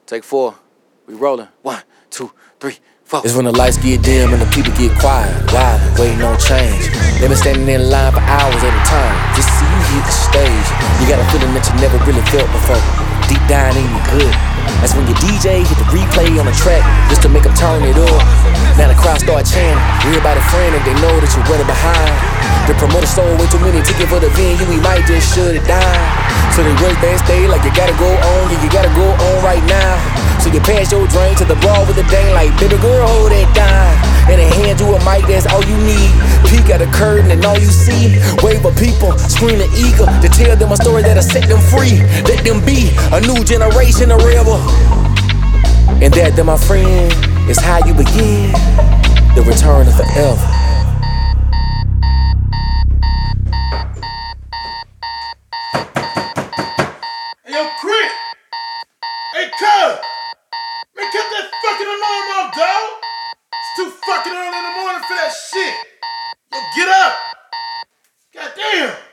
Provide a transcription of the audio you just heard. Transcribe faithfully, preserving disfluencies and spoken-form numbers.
Take four. We rolling. One, two, three, four. It's when the lights get dim and the people get quiet, wild, waiting on change. They been standing in line for hours at a time, just to see you hit the stage. You got a feeling that you never really felt before, deep down in your good. That's when your D J hit the replay on the track, just to make them turn it up. Now the crowd start chanting, everybody friendly, they know that you're running behind. The promoter sold way too many tickets for the venue, we might just shut it down. So they rush backstage like you gotta go on, yeah, you gotta go on right now. So you pass your drink to the bar with the dang like, baby girl, hold that down. And they hand you a mic, that's all you need. Peek at the curtain and all you see, wave of people screaming eager to tell them a story that'll set them free. Let them be a new generation of rebel. And that, then my friend, is how you begin the return of forever. Hey, yo, Crit! Hey, cuz! Man, cut that fucking alarm off, dog! It's too fucking early in the morning for that shit! Yo, get up! Goddamn!